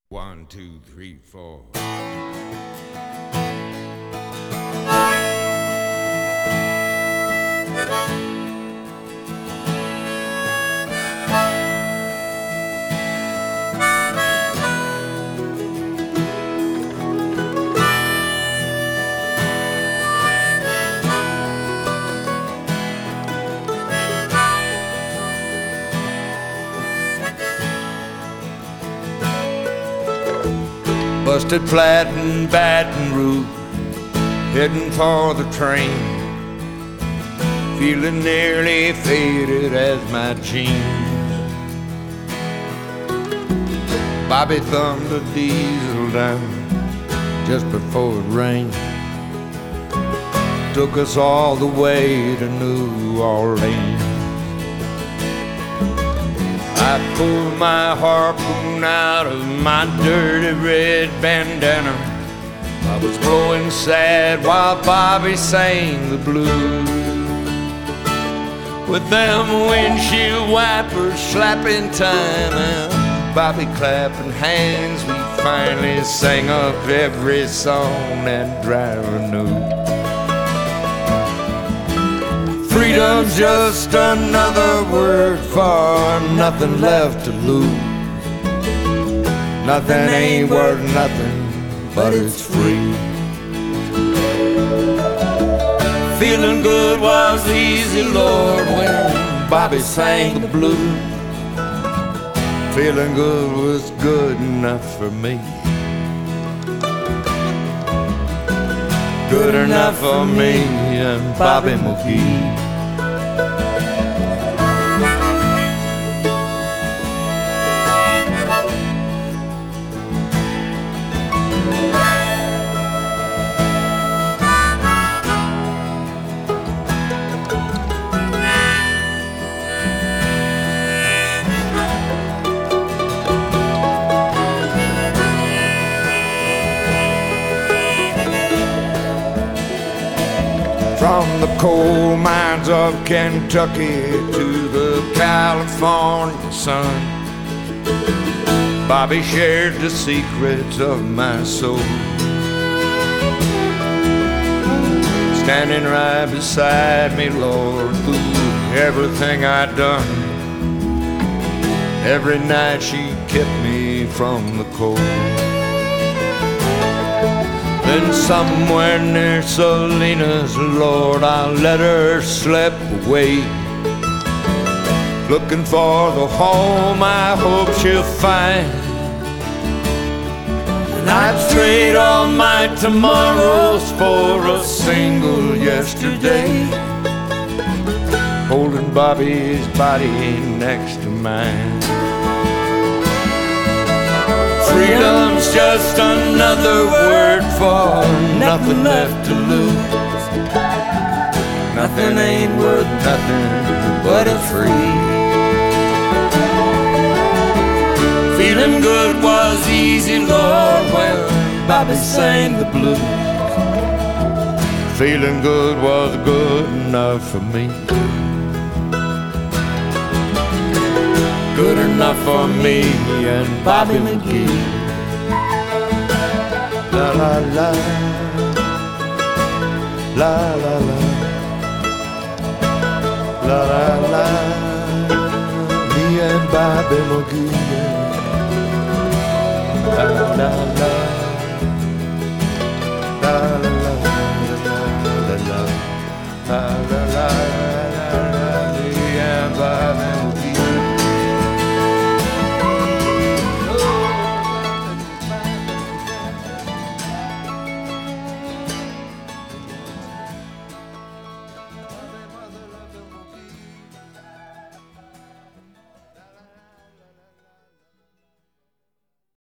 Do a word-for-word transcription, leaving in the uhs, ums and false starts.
One, two, three, four. Busted flat in Baton Rouge, heading for the train, feeling nearly faded as my jeans. Bobby thumbed the diesel down just before it rained, took us all the way to New Orleans. I pulled my harpoon out of my dirty red bandana. I was blowing sad while Bobby sang the blues. With them windshield wipers slapping time and Bobby clapping hands, we finally sang up every song that driver knew. Freedom's just another word for nothing left to lose. Nothing ain't worth nothing, but it's free. Feeling good was easy, Lord, when Bobby sang the blues. Feeling good was good enough for me. Good enough for me and Bobby McGee. From the coal mines of Kentucky to the California sun, Bobby shared the secrets of my soul. Standing right beside me, Lord, through everything I'd done. Every night she kept me from the cold. Then somewhere near Salinas, Lord, I let her slip away, looking for the home I hope she'll find. And I'd trade all my tomorrows for a single yesterday, holding Bobby's body next to mine. Freedom's just another word for nothing left to lose. Nothing ain't worth nothing, but it's free. Feeling good was easy, Lord, when Bobby sang the blues. Feeling good was good enough for me. Good enough for me and Bobby McGee. La la la, la la la, la la la, me and Bobby McGee. La la la, la la la, la la la, la la la.